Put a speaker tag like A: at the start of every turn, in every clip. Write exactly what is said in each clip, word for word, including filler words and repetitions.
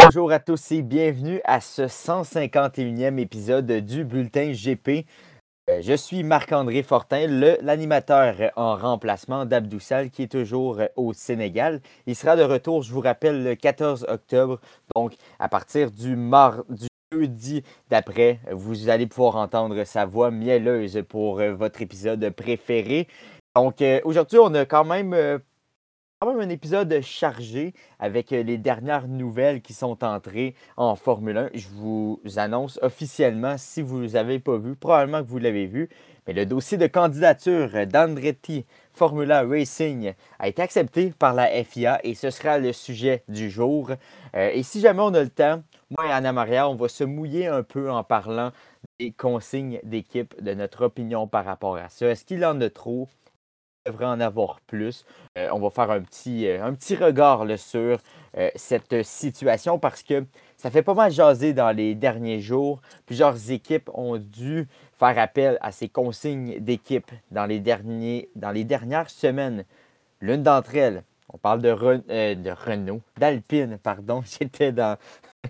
A: Bonjour à tous et bienvenue à ce cent cinquante et unième épisode du Bulletin G P. Euh, Je suis Marc-André Fortin, le- l'animateur en remplacement d'Abdoussal qui est toujours euh, au Sénégal. Il sera de retour, je vous rappelle, le quatorze octobre. Donc, à partir du, mar- du jeudi d'après, vous allez pouvoir entendre sa voix mielleuse pour euh, votre épisode préféré. Donc, euh, aujourd'hui, on a quand même euh, quand même un épisode chargé avec euh, les dernières nouvelles qui sont entrées en Formule un. Je vous annonce officiellement, si vous ne l'avez pas vu, probablement que vous l'avez vu, mais le dossier de candidature d'Andretti Formula Racing a été accepté par la F I A et ce sera le sujet du jour. Euh, et si jamais on a le temps, moi et Anna Maria, on va se mouiller un peu en parlant des consignes d'équipe, de notre opinion par rapport à ça. Est-ce qu'il en a trop? Devrait en avoir plus. Euh, on va faire un petit, euh, un petit regard là, sur euh, cette situation parce que ça fait pas mal jaser dans les derniers jours. Plusieurs équipes ont dû faire appel à ces consignes d'équipe dans les derniers, dans les dernières semaines. L'une d'entre elles, on parle de, Ren- euh, de Renault, d'Alpine, pardon, j'étais dans,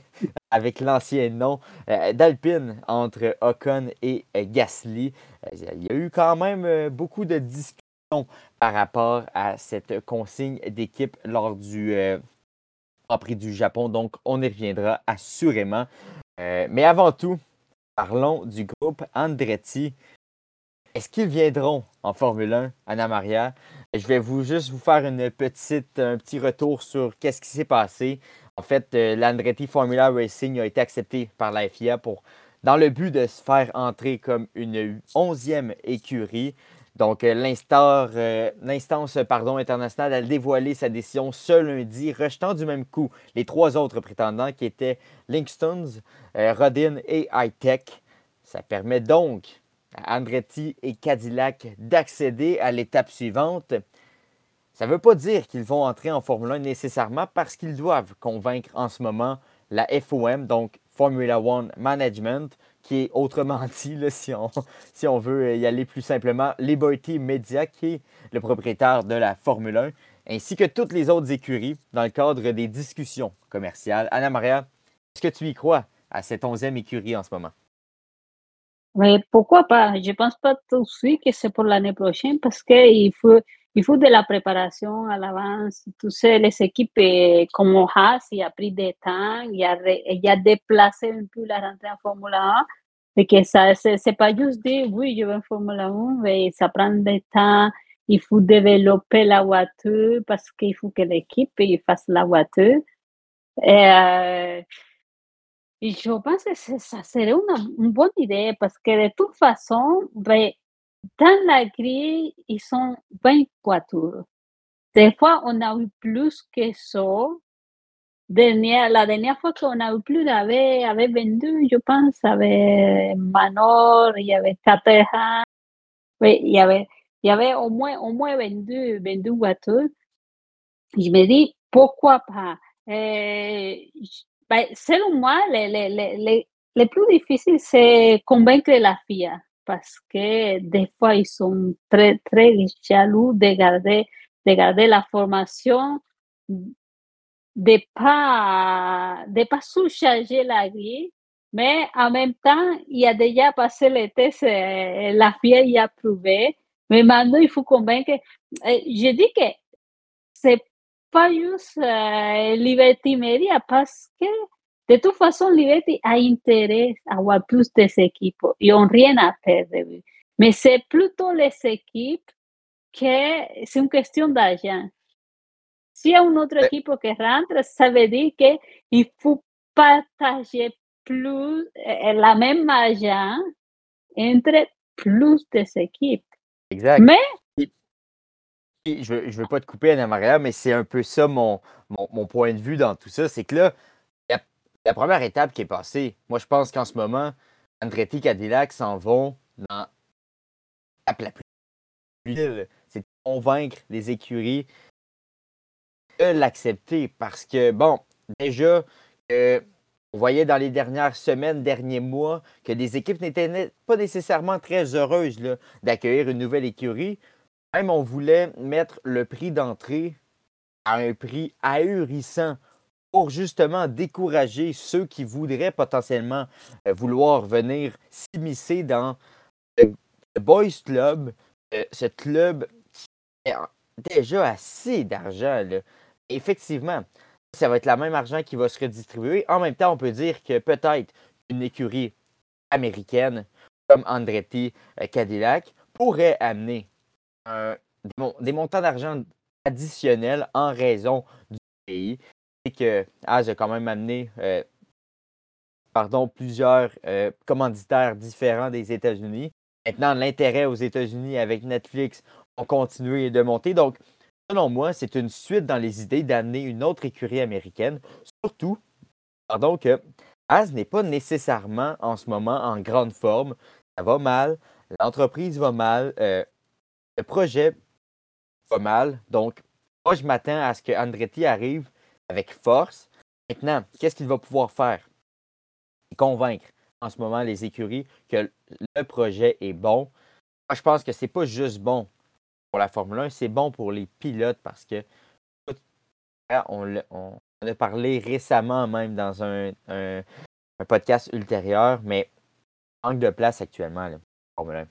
A: avec l'ancien nom, euh, d'Alpine entre Ocon et euh, Gasly. Euh, il y a eu quand même euh, beaucoup de discussions par rapport à cette consigne d'équipe lors du euh, Grand Prix du Japon. Donc, on y reviendra assurément. Euh, mais avant tout, parlons du groupe Andretti. Est-ce qu'ils viendront en Formule un, Anna Maria? Je vais vous juste vous faire une petite, un petit retour sur qu'est-ce qui s'est passé. En fait, euh, l'Andretti Formula Racing a été accepté par la F I A pour, dans le but de se faire entrer comme une onzième écurie. Donc, euh, l'instar- euh, l'instance pardon, internationale a dévoilé sa décision ce lundi, rejetant du même coup les trois autres prétendants qui étaient Linkstones, euh, Rodin et Hightech. Ça permet donc à Andretti et Cadillac d'accéder à l'étape suivante. Ça ne veut pas dire qu'ils vont entrer en Formule un nécessairement parce qu'ils doivent convaincre en ce moment la F O M, donc Formula One Management, qui est autrement dit, là, si, on, si on veut y aller plus simplement, Liberty Media, qui est le propriétaire de la Formule un, ainsi que toutes les autres écuries dans le cadre des discussions commerciales. Anna Maria, est-ce que tu y crois à cette onzième écurie en ce moment?
B: Mais pourquoi pas? Je pense pas tout de suite que c'est pour l'année prochaine parce qu'il faut, il faut de la préparation à l'avance. Tu sais, les équipes euh, comme Haas, il a pris des temps, il a, ré- il a déplacé un peu la rentrée en Formule un. Et que ça, c'est, c'est pas juste dire oui, je vais en Formule un, mais ça prend du temps. Il faut développer la voiture parce qu'il faut que l'équipe il fasse la voiture. Et, euh, et je pense que c'est- ça serait une, une bonne idée parce que de toute façon, ben, dans la grille, ils sont vingt voitures. Des fois, on a eu plus que ça. Dernière, la dernière fois qu'on a eu plus, il y avait, avait vingt-deux, je pense, avec Manor, il y avait Caterham, oui, il y avait, il y avait au moins, au moins vingt-deux, vingt-deux voitures. Je me dis, pourquoi pas? Euh, j- ben, selon moi, les, les, les, les, les plus difficiles, c'est convaincre la F I A parce que des fois, ils sont très, très jaloux de garder, de garder la formation, de pas, de pas surcharger la grille, mais en même temps, il a déjà passé les tests, euh, la F I A y a prouvé, mais maintenant, il faut convaincre. Euh, je dis que c'est pas juste euh, Liberty Media parce que de toute façon, Liberty a intérêt à avoir plus des équipes. Ils n'ont rien à perdre. Mais c'est plutôt les équipes que c'est une question d'argent. S'il y a une autre équipe qui rentre, ça veut dire qu'il faut partager plus euh, la même argent entre plus des équipes.
A: Exact.
B: Mais
A: Et je veux, je veux pas te couper, Anna Maria, mais c'est un peu ça mon, mon, mon point de vue dans tout ça. C'est que là, la, la première étape qui est passée, moi, je pense qu'en ce moment, Andretti Cadillac s'en vont dans l'étape la plus utile. C'est de convaincre les écuries de l'accepter. Parce que, bon, déjà, euh, on voyait dans les dernières semaines, derniers mois, que des équipes n'étaient né- pas nécessairement très heureuses là, d'accueillir une nouvelle écurie. Même, on voulait mettre le prix d'entrée à un prix ahurissant pour justement décourager ceux qui voudraient potentiellement euh, vouloir venir s'immiscer dans le, le Boys Club, euh, ce club qui a déjà assez d'argent, là. Effectivement, ça va être le même argent qui va se redistribuer. En même temps, on peut dire que peut-être une écurie américaine comme Andretti euh, Cadillac pourrait amener un- des, mon- des montants d'argent additionnels en raison du pays. Et que Haas a quand même amené euh, pardon, plusieurs euh, commanditaires différents des États-Unis. Maintenant, l'intérêt aux États-Unis avec Netflix a continué de monter. Donc, selon moi, c'est une suite dans les idées d'amener une autre écurie américaine. Surtout, pardon, que Haas n'est pas nécessairement en ce moment en grande forme. Ça va mal, l'entreprise va mal, euh, le projet va mal. Donc, moi, je m'attends à ce que Andretti arrive avec force. Maintenant, qu'est-ce qu'il va pouvoir faire? Convaincre en ce moment les écuries que le projet est bon. Moi, je pense que c'est pas juste bon pour la Formule un, c'est bon pour les pilotes parce que on, l'a- on en a parlé récemment même dans un, un- un podcast ultérieur, mais manque de place actuellement, là, Formule un.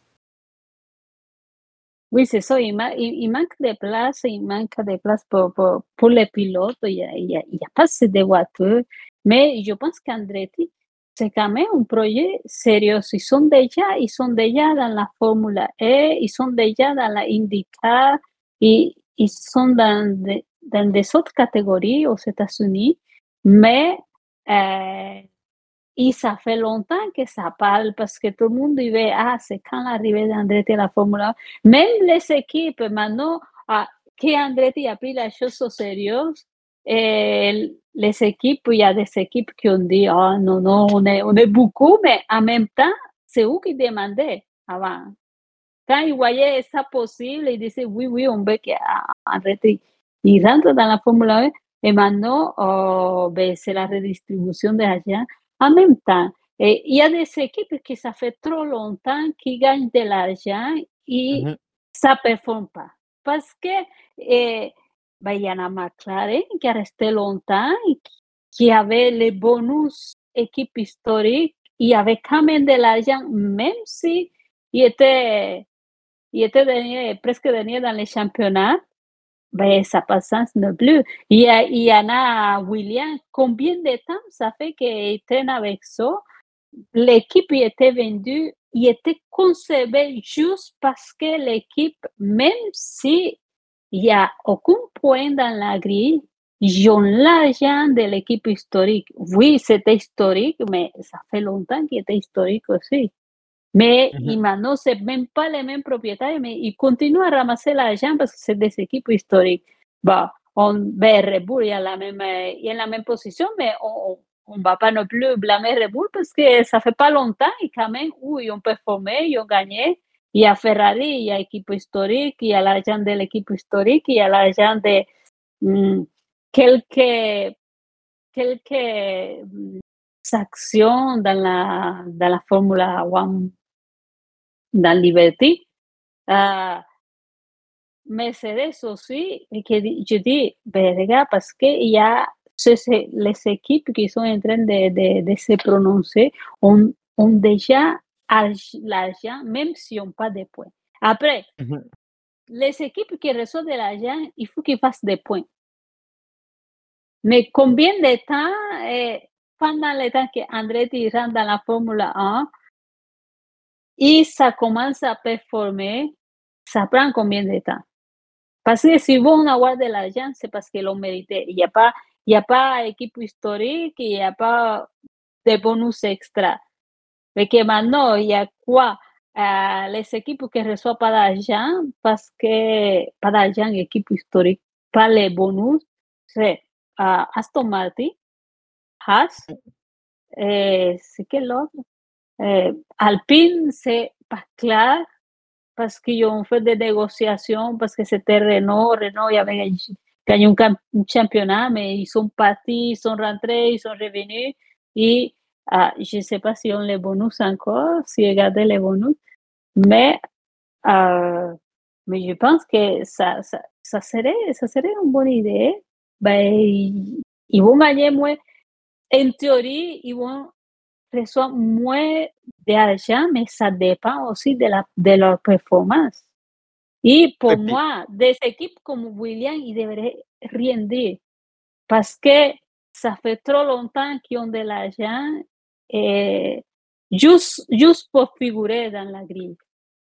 B: Oui, c'est ça, il, ma- il- il manque de place, il manque de place pour, pour, pour les pilotes, il n'y a, il y a, il y a pas assez de voitures, mais je pense qu'Andretti, c'est quand même un projet sérieux. Ils sont déjà, ils sont déjà dans la Formule E, ils sont déjà dans la IndyCar, et ils sont dans, de- dans des autres catégories aux États-Unis, mais euh, et ça fait longtemps que ça parle parce que tout le monde disait, ah, c'est quand l'arrivée d'Andretti à la Formule un. Même les équipes, maintenant, ah, qu'Andretti a pris la chose au sérieux, et les équipes, il y a des équipes qui ont dit, ah, non, non, on est, on est beaucoup, mais en même temps, c'est eux qui demandaient avant. Quand ils voyaient ça possible, ils disaient, oui, oui, on veut qu'Andretti, il rentre dans la Formule un, et maintenant, oh, ben, c'est la redistribution de l'argent. En même temps, et il y a des équipes qui ça fait trop longtemps qu'ils gagnent de l'argent et
A: Mhm,
B: ça ne performe pas. Parce que eh, ben, il y en a McLaren qui a resté longtemps et qui qui avait les bonus équipes historiques, il y avait quand même de l'argent, même si il était, il était dernier, presque dernier dans les championnats. Ben, ça passe non plus. Il y, a, il y en a William. Combien de temps ça fait qu'il traîne avec ça? L'équipe y était vendue, il était conservé juste parce que l'équipe, même si il n'y a aucun point dans la grille, ils ont l'argent de l'équipe historique. Oui, c'était historique, mais ça fait longtemps qu'il était historique aussi. Mais
A: mhm.
B: il maintenant, ce même pas les mêmes propriétaires, mais ils continuent à ramasser l'argent parce que c'est des équipes historiques. Bah, on, ben, Red Bull est, à la même, euh, il est en la même position, mais on ne va pas non plus blâmer Red Bull parce que ça fait pas longtemps et quand même, où ils ont performé, ils ont gagné. Il y a Ferrari, il y a équipe historique, il y a l'argent de l'équipe historique, il y a l'argent de mm, quelques, quelques mm, actions dans la, dans la Formule un dans Liberty. Uh, Mercedes aussi, et que je dis, verga, parce qu'il y a les équipes qui sont en train de, de, de se prononcer ont, ont déjà l'argent, même si on n'ont pas de points. Après,
A: Mhm.
B: les équipes qui reçoivent de l'argent, il faut qu'ils fassent des points. Mais combien de temps, eh, pendant le temps qu'Andretti rentre dans la Formule un, et ça commence à performer, ça prend combien de temps? Parce que si vont avoir de l'argent, c'est parce qu'ils l'ont mérité. Il n'y a pas, il y a pas équipe historique, il n'y a pas de bonus extra. Mais que maintenant, il y a quoi? Euh, les équipes qui ne reçoivent pas d'argent, parce que pas d'argent, équipe historique, pas les bonus, c'est euh, Aston Martin, Haas, et c'est quel autre? Euh, Alpine, c'est pas clair, parce qu'ils ont fait des négociations, parce que c'était Renault. Renault, il y avait gagné un, un championnat, mais ils sont partis, ils sont rentrés, ils sont revenus. Et ah, je ne sais pas si on les bonus encore, si ils gardé les bonus, mais, euh, mais je pense que ça, ça, ça, serait, ça serait une bonne idée. Ben, ils vont gagner moins. En théorie, ils vont recevoir moins d'argent, mais ça dépend aussi de la de leur performance. Et
A: Ouais,
B: pour
A: puis
B: moi, des équipes comme Williams, ils devraient rien dire parce que ça fait trop longtemps qu'ils ont de l'argent et juste juste pour figurer dans la grille.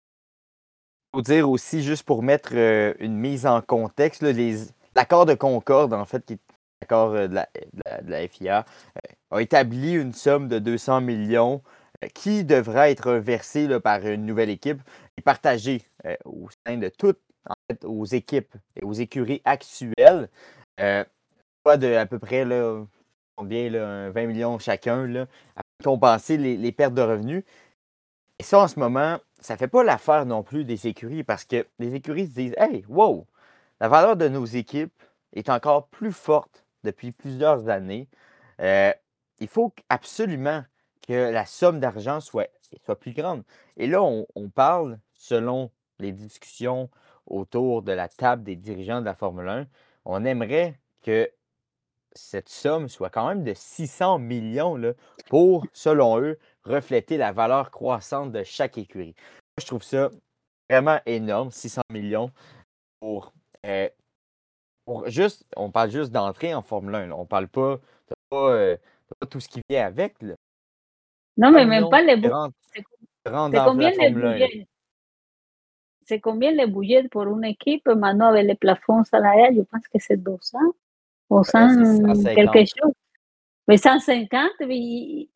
A: faut dire aussi, juste pour mettre euh, une mise en contexte, là, les, l'accord de Concorde, en fait, qui est l'accord euh, de la, de la, de la F I A, euh, a établi une somme de deux cents millions euh, qui devra être versée là, par une nouvelle équipe et partagée euh, au sein de toutes, en fait, aux équipes et aux écuries actuelles. Euh, Pas de à peu près là, combien, là, un vingt millions chacun, là, afin de compenser les, les pertes de revenus. Et ça, en ce moment, ça ne fait pas l'affaire non plus des écuries parce que les écuries se disent Hey, wow, la valeur de nos équipes est encore plus forte depuis plusieurs années. Euh, il faut absolument que la somme d'argent soit, soit plus grande. Et là, on, on parle, selon les discussions autour de la table des dirigeants de la Formule un, on aimerait que cette somme soit quand même de six cents millions là, pour, selon eux, refléter la valeur croissante de chaque écurie. Moi, je trouve ça vraiment énorme, six cents millions pour, euh, pour juste, on parle juste d'entrer en Formule un. Là. On parle pas, t'as pas, euh, t'as pas tout ce qui vient avec. Là.
B: Non,
A: cent
B: mais même
A: millions
B: pas les bou
A: qui rentrent,
B: c'est
A: qui rentrent
B: c'est
A: dans
B: combien
A: la
B: le
A: Formule un. Là.
B: budget? C'est combien le budget pour une équipe maintenant avec les plafonds salariales? Je pense que c'est deux cents ou
A: Euh, c'est
B: cent quelque
A: cent cinquante.
B: chose. Mais cent cinquante, mais ils,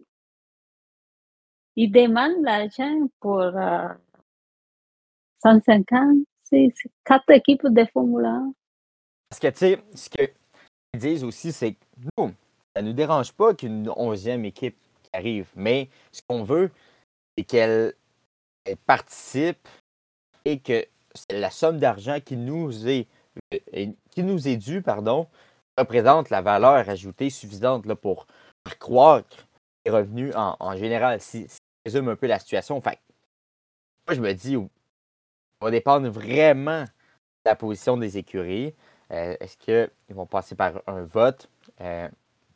B: ils demandent l'argent pour euh, cent cinquante. C'est c'est quatre équipes de Formule un.
A: Parce que, tu sais, ce qu'ils disent aussi, c'est que nous, ça ne nous dérange pas qu'une onzième équipe qui arrive, mais ce qu'on veut, c'est qu'elle elle participe et que la somme d'argent qui nous est, euh, qui nous est due, pardon, représente la valeur ajoutée suffisante là, pour faire croître les revenus en, en général. Si, si je résume un peu la situation, fait, moi je me dis, on va dépendre vraiment de la position des écuries. Euh, est-ce qu'ils vont passer par un vote? Euh,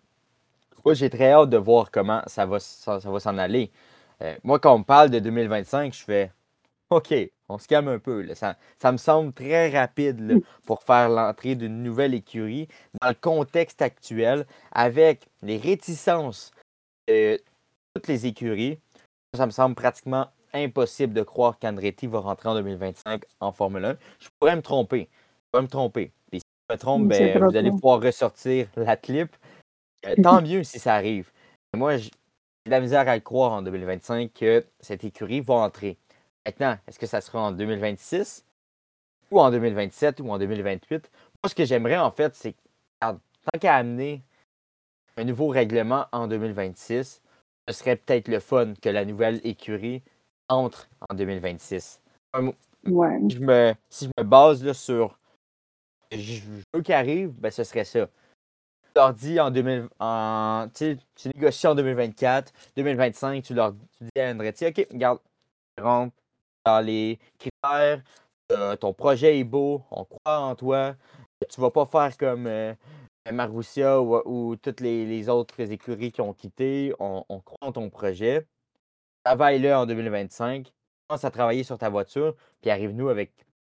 A: moi, j'ai très hâte de voir comment ça va, ça, ça va s'en aller. Euh, moi, quand on me parle de deux mille vingt-cinq, je fais OK, on se calme un peu. Là. Ça, ça me semble très rapide là, pour faire l'entrée d'une nouvelle écurie dans le contexte actuel avec les réticences de toutes les écuries. Ça me semble pratiquement impossible de croire qu'Andretti va rentrer en deux mille vingt-cinq en Formule un. Je pourrais me tromper. Je pourrais me tromper. Et si je me trompe,
B: C'est
A: ben,
B: trop
A: vous allez
B: tôt.
A: pouvoir ressortir la clip. Euh, tant mieux si ça arrive. Moi, j'ai de la misère à le croire en deux mille vingt-cinq que cette écurie va entrer. Maintenant, est-ce que ça sera en deux mille vingt-six ou en deux mille vingt-sept ou en deux mille vingt-huit? Moi, ce que j'aimerais, en fait, c'est, regarde, tant qu'à amener un nouveau règlement en deux mille vingt-six, ce serait peut-être le fun que la nouvelle écurie entre en deux mille vingt-six. Un-
B: Ouais.
A: Je me, si je me base là, sur je veux qu'il arrive, ben, ce serait ça. Tu leur dis en deux mille, en, tu sais, tu négocies en deux mille vingt-quatre, deux mille vingt-cinq, tu leur tu dis à Andretti, OK, regarde, rentre dans les critères, euh, ton projet est beau, on croit en toi, tu vas pas faire comme euh, Marussia ou, ou toutes les, les autres écuries qui ont quitté, on, on croit en ton projet, travaille-le en deux mille vingt-cinq, commence à travailler sur ta voiture, puis arrive-nous avec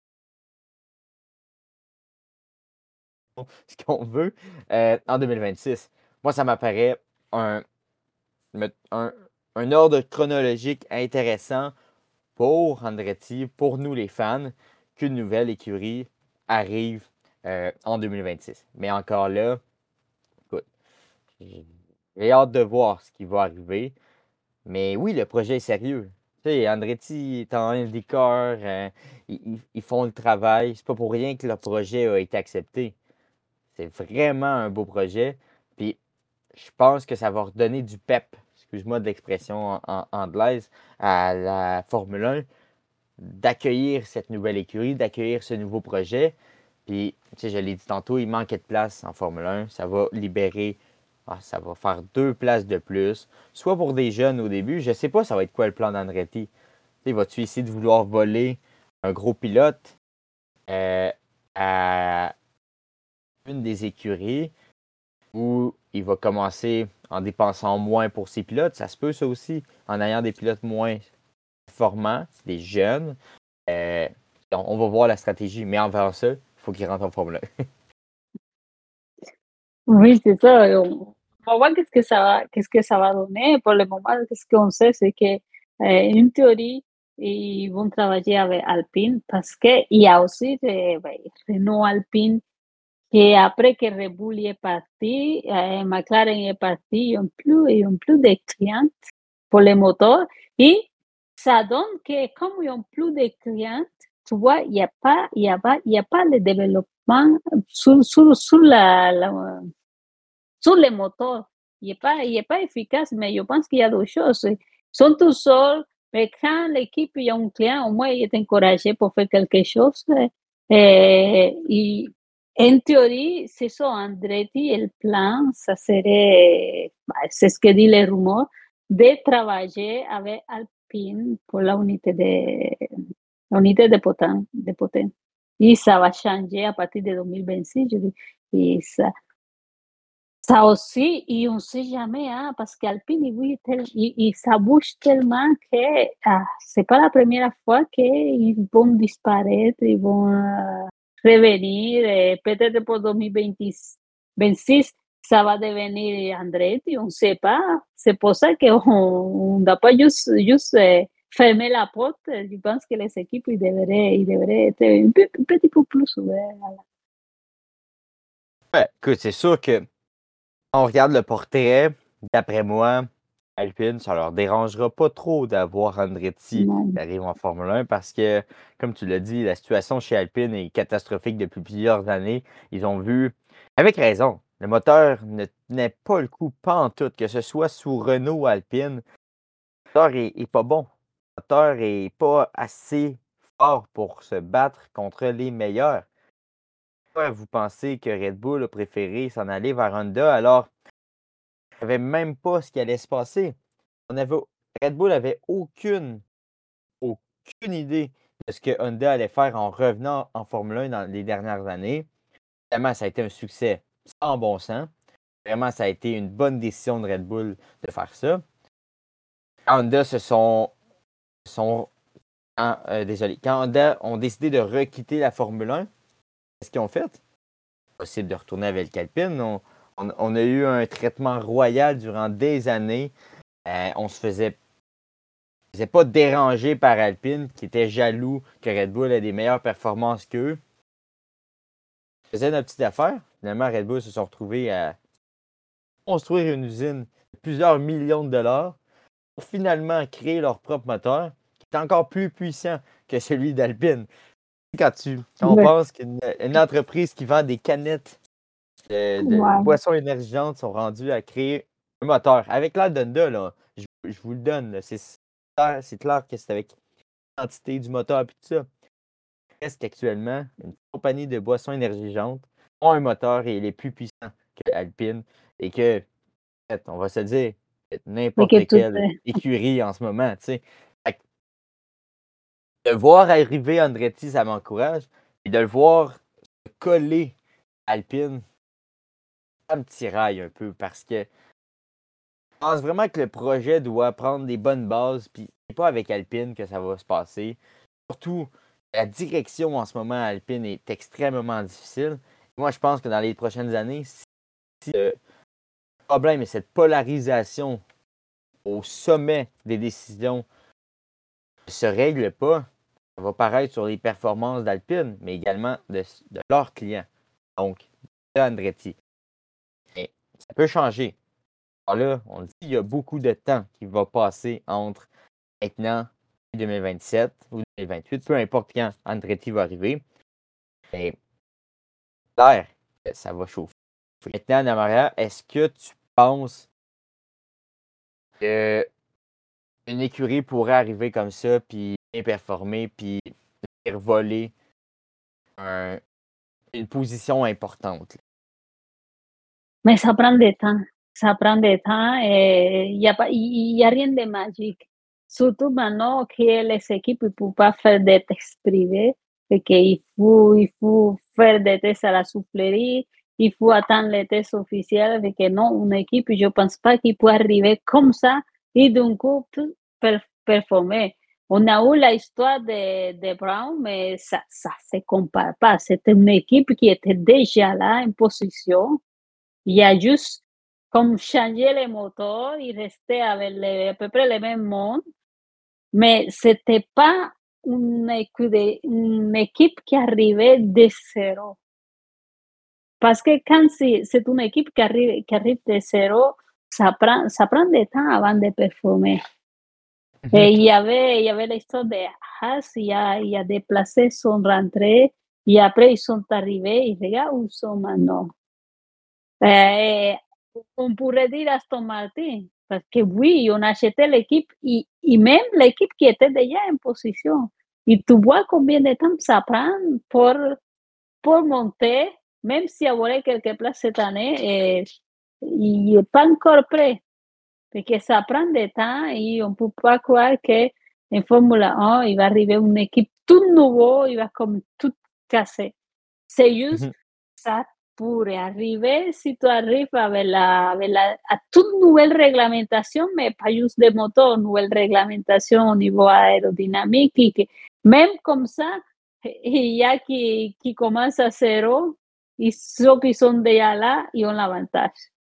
A: ce qu'on veut euh, en deux mille vingt-six. Moi, ça m'apparaît un, un, un ordre chronologique intéressant pour Andretti, pour nous les fans, qu'une nouvelle écurie arrive euh, en deux mille vingt-six. Mais encore là, écoute, j'ai hâte de voir ce qui va arriver. Mais oui, le projet est sérieux. Tu sais, Andretti est en IndyCar, euh, ils, ils font le travail. C'est pas pour rien que leur projet a été accepté. C'est vraiment un beau projet. Puis je pense que ça va redonner du pep, excuse-moi de l'expression en, en- anglaise, à la Formule un, d'accueillir cette nouvelle écurie, d'accueillir ce nouveau projet. Puis, tu sais, je l'ai dit tantôt, il manquait de place en Formule un. Ça va libérer, ah, ça va faire deux places de plus, soit pour des jeunes au début. Je ne sais pas, ça va être quoi le plan d'Andretti. Tu sais, vas-tu essayer de vouloir voler un gros pilote euh, à une des écuries? ou il va commencer en dépensant moins pour ses pilotes. Ça se peut, ça aussi, en ayant des pilotes moins performants, des jeunes. Euh, on, on va voir la stratégie, mais envers ça, il faut qu'il rentre en Formule un.
B: Oui, c'est ça. On, on va voir qu'est-ce que ça va, qu'est-ce que ça va donner. Pour le moment, ce qu'on sait, c'est que, euh, une théorie, ils vont travailler avec Alpine parce qu'il y a aussi euh, ben, Renault Alpine que après que Red Bull y est parti, euh, McLaren est parti, ils n'ont plus, ils ont plus de clients pour les moteurs. Et ça donne que comme ils n'ont plus de clients, tu vois, il n'y a pas, il y a pas, il y a pas de développement sur, sur, sur la, la sur les moteurs. Il n'est pas, il est pas efficace, mais je pense qu'il y a d'autres choses. Ils sont tout seuls, mais quand l'équipe il y a un client, au moins il est encouragé pour faire quelque chose. Et, et en théorie, c'est ça, Andretti, le plan, ça serait, c'est ce que dit les rumeurs, de travailler avec Alpine pour la unité de, l'unité de potence, de potence. Et ça va changer à partir de deux mille vingt-six, je dis. Et ça, ça aussi, et on ne sait jamais, hein, parce qu'Alpine, il, bouge tel- il- il- ça bouge tellement que ah, c'est pas la première fois qu'ils vont disparaître, ils vont euh, revenir, et peut-être pour deux mille vingt-six, ça va devenir Andretti, on ne sait pas. C'est pour ça qu'on ne doit pas juste, juste euh, fermer la porte. Je pense que les équipes ils devraient, ils devraient être un, peu, un petit peu plus ouverts.
A: Ouais, écoute, c'est sûr que quand on regarde le portrait, d'après moi, Alpine, ça leur dérangera pas trop d'avoir Andretti
B: Non.
A: qui arrive en Formule un parce que, comme tu l'as dit, la situation chez Alpine est catastrophique depuis plusieurs années. Ils ont vu, avec raison, le moteur ne tenait pas le coup, pas en tout, que ce soit sous Renault ou Alpine. Le moteur est, est pas bon. Le moteur est pas assez fort pour se battre contre les meilleurs. Pourquoi vous pensez que Red Bull a préféré s'en aller vers Honda alors ne savait même pas ce qui allait se passer. On avait, Red Bull avait aucune, aucune idée de ce que Honda allait faire en revenant en Formule un dans les dernières années. Évidemment, ça a été un succès sans bon sens. Vraiment, ça a été une bonne décision de Red Bull de faire ça. Quand Honda se sont, sont quand, euh, désolé, quand Honda ont décidé de requitter la Formule un, qu'est-ce qu'ils ont fait? Possible de retourner avec Alpine. On, on, on a eu un traitement royal durant des années. Euh, on se faisait faisait pas dérangé par Alpine, qui était jaloux que Red Bull ait des meilleures performances qu'eux. Ils faisaient notre petite affaire. Finalement, Red Bull se sont retrouvés à construire une usine de plusieurs millions de dollars pour finalement créer leur propre moteur, qui est encore plus puissant que celui d'Alpine. Quand, tu, quand on
B: Ouais.
A: pense qu'une une entreprise qui vend des canettes de, de
B: Ouais.
A: boissons énergisantes sont rendues à créer un moteur. Avec l'aide d'Honda, là, je, je vous le donne, là, c'est clair, c'est clair que c'est avec l'entité du moteur et tout ça. Reste qu'actuellement, une compagnie de boissons énergisantes ont un moteur et il est plus puissant que Alpine et que, en fait, on va se dire,
B: Mais que
A: n'importe
B: tout
A: quelle
B: est
A: écurie en ce moment, tu sais. Fait que de voir arriver Andretti, ça m'encourage. Et de le voir se coller Alpine, ça me tiraille un peu parce que je pense vraiment que le projet doit prendre des bonnes bases, puis c'est pas avec Alpine que ça va se passer. Surtout, la direction en ce moment à Alpine est extrêmement difficile. Moi, je pense que dans les prochaines années, si le problème est cette polarisation au sommet des décisions ne se règle pas, ça va paraître sur les performances d'Alpine, mais également de, de leurs clients, donc de Andretti. Mais ça peut changer. Alors là, on dit qu'il y a beaucoup de temps qui va passer entre maintenant et deux mille vingt-sept ou deux mille vingt-huit, peu importe quand Andretti va arriver. Mais l'air, ça va chauffer. Maintenant, Namaria, est-ce que tu penses qu'une écurie pourrait arriver comme ça, puis bien performer, puis venir voler un- une position importante?
B: mais ça prend du temps. Ça prend du temps et il y a pas il y a rien de magique. Surtout maintenant que les équipes ne peuvent pas faire des tests privés et qu'il faut il faut faire des tests à la soufflerie il faut attendre les tests officiels avec que non, une équipe, je ne pense pas qu'il peut arriver comme ça et d'un coup tout per- performer. On a eu la histoire de, de Brown, mais ça ça se compare pas. C'était une équipe qui était déjà là en position. Il a juste comme changé les moteurs, il restait avec les- à peu près le même monde, mais c'était pas une, écu- une équipe qui arrivait de zéro. Parce que quand c'est, c'est une équipe qui arrive, qui arrive de zéro, ça prend, ça prend du temps avant de performer. Et il y avait, il y avait l'histoire de Haas, il a, il a déplacé son rentrée, et après ils sont arrivés, et regarde où ils sont maintenant. Euh, on pourrait dire Aston Martin, parce que oui, on a acheté l'équipe, et, et même l'équipe qui était déjà en position. Et tu vois combien de temps ça prend pour, pour monter, même si avoir quelques places cette année, et, il n'est pas encore prêt. Parce que ça prend du temps et on ne peut pas croire qu'en Formule un, il va arriver une équipe tout nouveau, il va comme tout casser. C'est juste, ça pourrait arriver si tu arrives avec la, avec la à toute nouvelle réglementation, mais pas juste de moteur, nouvelle réglementation au niveau aérodynamique. Et que, même comme ça, il y a qui, qui commencent à zéro et ceux qui sont déjà là, ils ont l'avantage.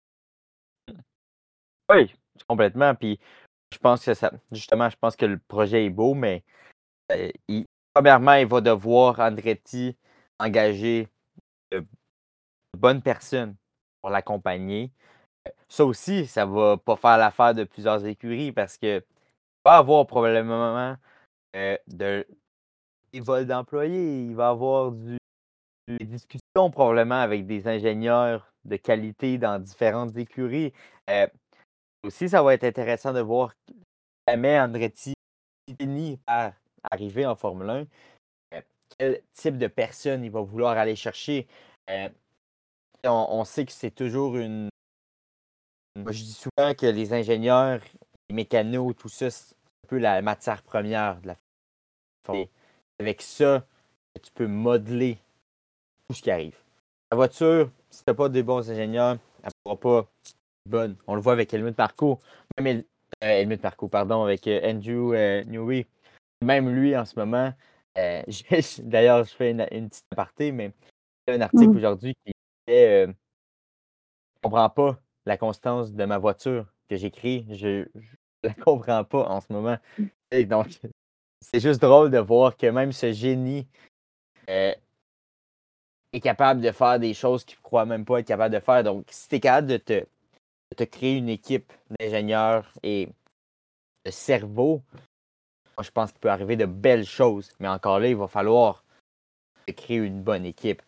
A: Oui, complètement. Puis je pense que ça, justement, je pense que le projet est beau, mais euh, il- premièrement, il va devoir, Andretti, engager de bonnes personnes pour l'accompagner. Ça aussi, ça va pas faire l'affaire de plusieurs écuries parce que il va avoir probablement euh, de, des vols d'employés, il va avoir du, des discussions probablement avec des ingénieurs de qualité dans différentes écuries. Euh, aussi, ça va être intéressant de voir si jamais Andretti finit par arriver en Formule un, euh, quel type de personne il va vouloir aller chercher. Euh, on, on sait que c'est toujours une. Moi, je dis souvent que les ingénieurs, les mécanos, tout ça, c'est un peu la matière première de la Formule un. Avec ça, tu peux modeler tout ce qui arrive. La voiture, si tu n'as pas des bons ingénieurs, elle ne pourra pas être bonne. On le voit avec Helmut Marko. Même El- euh, Helmut Marko, pardon, avec euh, Andrew euh, Newey. Même lui, en ce moment, euh, je- d'ailleurs, je fais une, une petite aparté, mais il y a un article
B: Mhm.
A: aujourd'hui qui disait euh, Je ne comprends pas la constance de ma voiture que j'ai créée. Je ne la comprends pas en ce moment. Et donc, c'est juste drôle de voir que même ce génie euh, est capable de faire des choses qu'il ne croit même pas être capable de faire. Donc, si tu es capable de te, de te créer une équipe d'ingénieurs et de cerveaux, moi, je pense qu'il peut arriver de belles choses. Mais encore là, il va falloir créer une bonne équipe.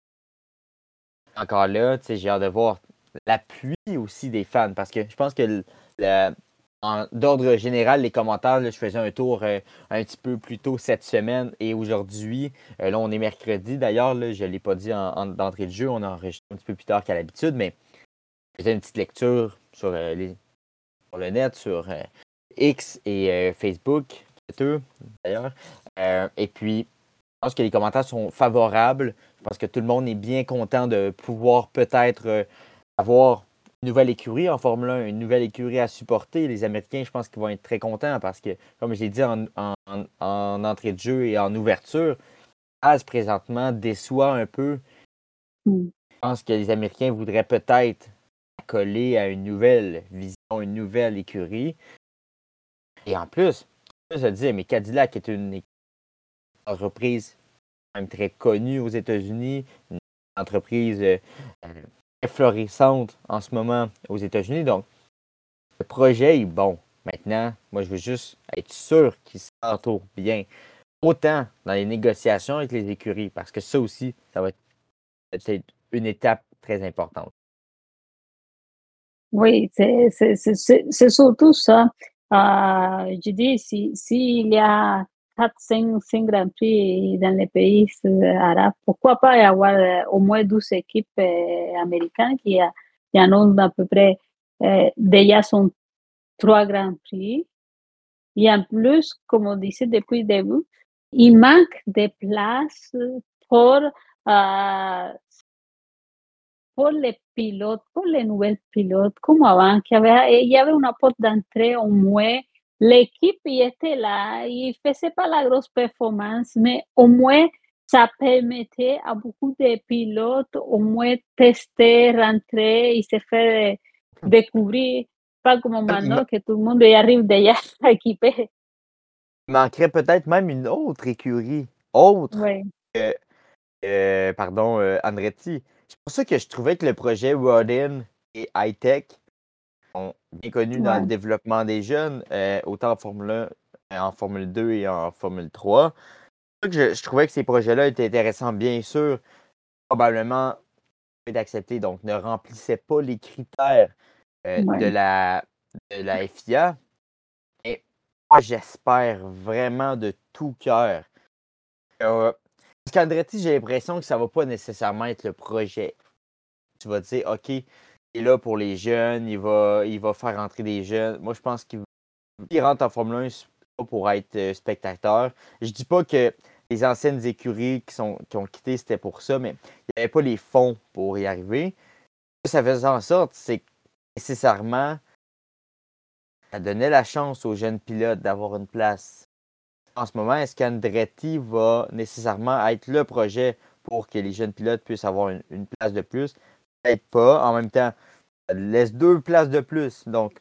A: Encore là, tu sais, j'ai hâte de voir l'appui aussi des fans parce que je pense que le- le- en- d'ordre général, les commentaires, là, je faisais un tour euh, un petit peu plus tôt cette semaine et aujourd'hui. Euh, là, on est mercredi d'ailleurs, là, je ne l'ai pas dit en, en- d'entrée de jeu, on a enregistré un petit peu plus tard qu'à l'habitude, mais je faisais une petite lecture sur, euh, les, sur le net, sur euh, X et euh, Facebook, Twitter d'ailleurs. Euh, et puis, je pense que les commentaires sont favorables. Je pense que tout le monde est bien content de pouvoir peut-être euh, avoir une nouvelle écurie en Formule un, une nouvelle écurie à supporter. Les Américains, je pense qu'ils vont être très contents parce que, comme je l'ai dit en, en- en entrée de jeu et en ouverture, As présentement déçoit un peu.
B: Mhm.
A: Je pense que les Américains voudraient peut-être coller à une nouvelle vision, une nouvelle écurie. Et en plus, je dis, mais Cadillac est une entreprise quand même très connue aux États-Unis, une entreprise euh, euh, très florissante en ce moment aux États-Unis. Donc, le projet est bon. Maintenant, moi, je veux juste être sûr qu'il s'entoure bien, autant dans les négociations avec les écuries, parce que ça aussi, ça va être peut-être une étape très importante.
B: Oui, c'est c'est- c'est- c'est- c'est surtout ça. Euh, je dis, si, s'il y a quatre, cinq, cinq Grands Prix dans les pays euh, arabes, pourquoi pas y avoir euh, au moins douze équipes euh, américaines qui, a- qui en ont à peu près euh, déjà sont trois Grands Prix. Et en plus, comme on disait depuis le début, il manque de places pour euh, pour les pilotes, pour les nouvelles pilotes, comme avant, qu'il y avait, il y avait une porte d'entrée au moins. L'équipe y était là, il faisait pas la grosse performance, mais au moins ça permettait à beaucoup de pilotes au moins tester, rentrer et se faire découvrir, pas comme
A: Il ma-
B: maintenant que tout le monde y arrive déjà équipé.
A: il manquerait peut-être même une autre écurie, autre
B: Oui,
A: que, euh, pardon, euh, Andretti. C'est pour ça que je trouvais que le projet Rodin et Hightech sont bien connus dans le
B: ouais,
A: développement des jeunes, euh, autant en Formule un, euh, en Formule deux et en Formule trois. C'est pour ça que je, je trouvais que ces projets-là étaient intéressants, bien sûr, probablement d'accepter, donc ne remplissaient pas les critères euh, de
B: ouais.
A: la, de la F I A. Et moi, j'espère vraiment de tout cœur. Euh, parce qu'Andretti, j'ai l'impression que ça va pas nécessairement être le projet. Tu vas te dire, OK, il est là pour les jeunes, il va, il va faire rentrer des jeunes. Moi, je pense qu'il il rentre en Formule un, c'est pas pour être euh, spectateur. Je dis pas que les anciennes écuries qui, sont, qui ont quitté, c'était pour ça, mais il n'y avait pas les fonds pour y arriver. Ça faisait en sorte, c'est que nécessairement, ça donnait la chance aux jeunes pilotes d'avoir une place. En ce moment, est-ce qu'Andretti va nécessairement être le projet pour que les jeunes pilotes puissent avoir une, une place de plus? Peut-être pas. En même temps, ça laisse deux places de plus. Donc,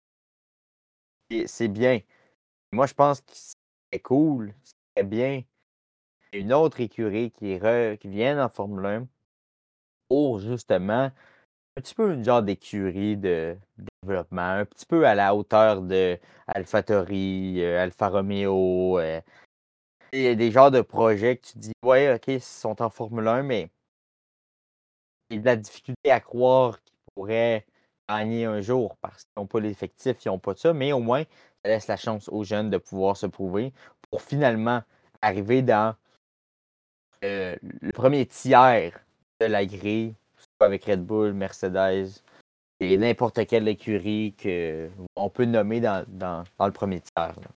A: c'est c'est bien. Moi, je pense que c'est cool. C'est bien. Une autre écurie qui, re- qui vient en Formule un pour justement un petit peu une genre d'écurie de développement, un petit peu à la hauteur de AlphaTauri, euh, Alfa Romeo. euh, Il y a des genres de projets que tu dis, ouais, OK, ils sont en Formule un, mais il y a de la difficulté à croire qu'ils pourraient gagner un jour parce qu'ils n'ont pas l'effectif, ils n'ont pas de ça, mais au moins, ça laisse la chance aux jeunes de pouvoir se prouver pour finalement arriver dans euh, le premier tiers de la grille, soit avec Red Bull, Mercedes et n'importe quelle écurie qu'on peut nommer dans, dans, dans le premier tiers. Là.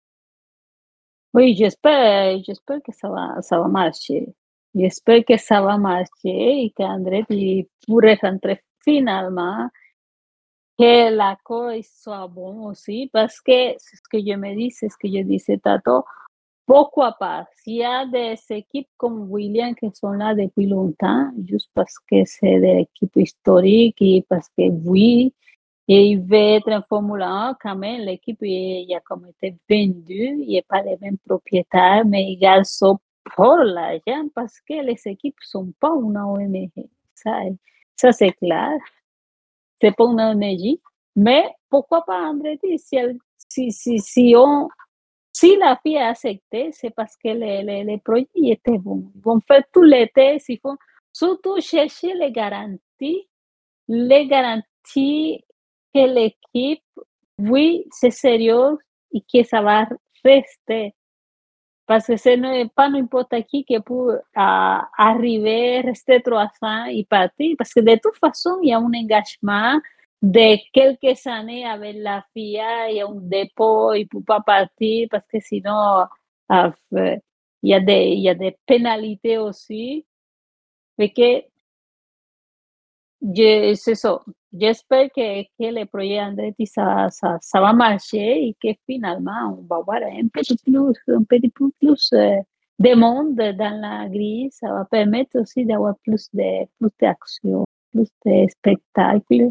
B: Oui, j'espère, j'espère que ça va, ça va marcher. J'espère que ça va marcher et qu'Andretti pourrait rentrer finalement, que l'accord soit bon aussi, parce que c'est ce que je me dis, c'est ce que je disais tantôt, pourquoi pas? S'il y a des équipes comme Williams qui sont là depuis longtemps, juste parce que c'est des équipes historiques et parce que oui, et il veut être en Formule un, quand même, l'équipe il a comme été vendue, il n'y a pas les mêmes propriétaires, mais ils gardent ça pour l'argent parce que les équipes ne sont pas une O N G. Ça, ça c'est clair, c'est pas une O N G. Mais pourquoi pas Andretti? Si, elle- si, si, si, on, si la F I A a accepté, c'est parce que les, les, les projets étaient bons. Ils vont faire tous les tests, ils font surtout chercher les garanties, les garanties que l'équipe, oui, c'est sérieux et que ça va rester. Parce que ce n'est pas n'importe qui qui peut uh, arriver, rester trois ans et partir. Parce que de toute façon, il y a un engagement de quelques années avec la F I A, il y a un dépôt, il ne peut pas partir parce que sinon, uh, il, y a des, il y a des pénalités aussi. Mais que je, c'est ça. J'espère que, que le projet Andretti ça, ça, ça va marcher et que finalement on va avoir un petit plus, un petit peu plus euh, de monde dans la grille. Ça va permettre aussi d'avoir plus de plus d'action, plus de spectacles.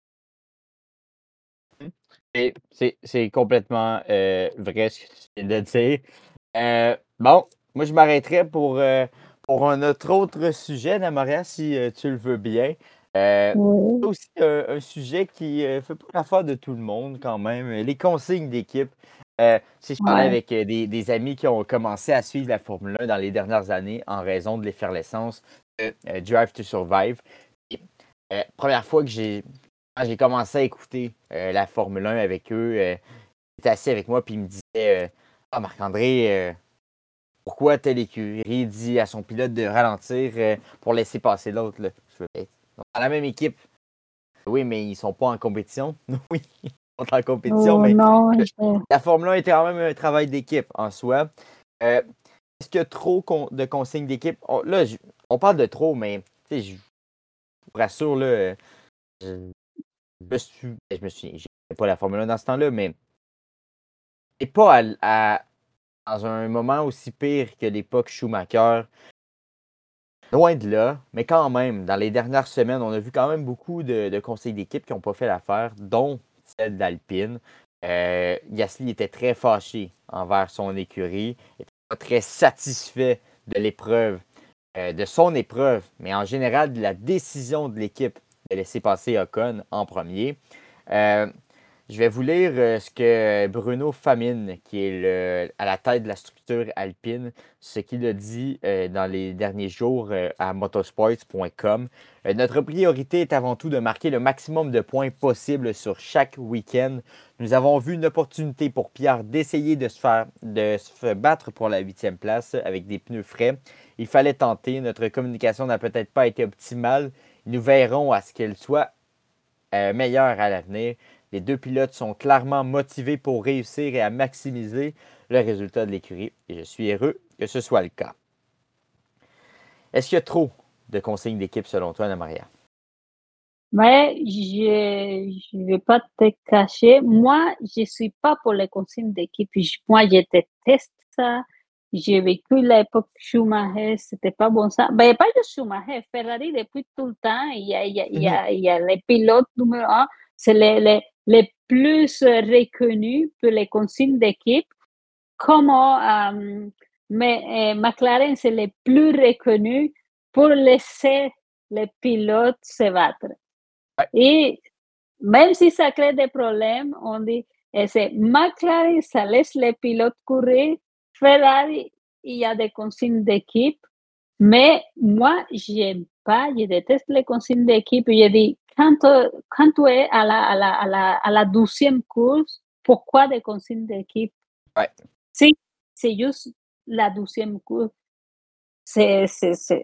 A: Et c'est c'est complètement euh, vrai ce que tu viens de dire. Euh, bon, moi je m'arrêterai pour, euh, pour un autre, autre sujet, Namaria, si euh, tu le veux bien. Euh, c'est
B: Oui,
A: aussi un, un sujet qui euh, fait pas l'affaire de tout le monde quand même. Les consignes d'équipe. Euh, si je parlais
B: ouais.
A: avec euh, des, des amis qui ont commencé à suivre la Formule un dans les dernières années en raison de l'effervescence de euh, Drive to Survive. Et, euh, première fois que j'ai quand j'ai commencé à écouter euh, la Formule un avec eux, euh, il était assis avec moi puis il me disait euh, Ah, Marc-André, euh, pourquoi telle écurie dit à son pilote de ralentir euh, pour laisser passer l'autre là? Je fais, Hey, ils sont dans la même équipe. Oui, mais ils sont pas en compétition. Oui, ils sont en compétition,
B: Oh,
A: mais
B: non,
A: euh,
B: je-
A: la Formule un est quand même un travail d'équipe en soi. Euh, Est-ce qu'il y a trop con- de consignes d'équipe? On- là, je- on parle de trop, mais tu sais, je vous rassure, là, je, je me suis, je me souviens, j'ai pas la Formule un dans ce temps-là, mais et pas à, à- dans un moment aussi pire que l'époque Schumacher. Loin de là, mais quand même, dans les dernières semaines, on a vu quand même beaucoup de, de conseils d'équipe qui n'ont pas fait l'affaire, dont celle d'Alpine. Euh, Gasly était très fâché envers son écurie, était pas très satisfait de l'épreuve, euh, de son épreuve, mais en général de la décision de l'équipe de laisser passer Ocon en premier. Euh, je vais vous lire euh, ce que Bruno Famine, qui est le- à la tête de la structure Alpine, ce qu'il a dit euh, dans les derniers jours euh, à motorsports point com. Euh, notre priorité est avant tout de marquer le maximum de points possible sur chaque week-end. Nous avons vu une opportunité pour Pierre d'essayer de se faire de se battre pour la huitième place avec des pneus frais. Il fallait tenter. Notre communication n'a peut-être pas été optimale. Nous verrons à ce qu'elle soit euh, meilleure à l'avenir. Les deux pilotes sont clairement motivés pour réussir et à maximiser le résultat de l'écurie. Et je suis heureux que ce soit le cas. Est-ce qu'il y a trop de consignes d'équipe selon toi, Anna-Maria?
B: Mais je je vais pas te cacher, moi, je suis pas pour les consignes d'équipe. Je- Moi, je déteste ça. J'ai vécu l'époque Schumacher, c'était pas bon ça. Ben, pas juste Schumacher, Ferrari depuis tout le temps, il y a, il y a, il y a, il y a les pilotes numéro un, c'est les, les, les plus reconnus pour les consignes d'équipe. Comme euh, mais euh, McLaren, c'est les plus reconnus pour laisser les pilotes se battre.
A: Ouais.
B: Et même si ça crée des problèmes, on dit, eh, c'est McLaren, ça laisse les pilotes courir. Ferrari, il y a des consignes d'équipe. Mais moi, j'aime pas, je déteste les consignes d'équipe. Je dis, quand, euh, quand tu es à la, à la, à la, à la douzième course, pourquoi des consignes d'équipe?
A: Ouais.
B: Si c'est juste la douzième course, c'est, c'est, c'est,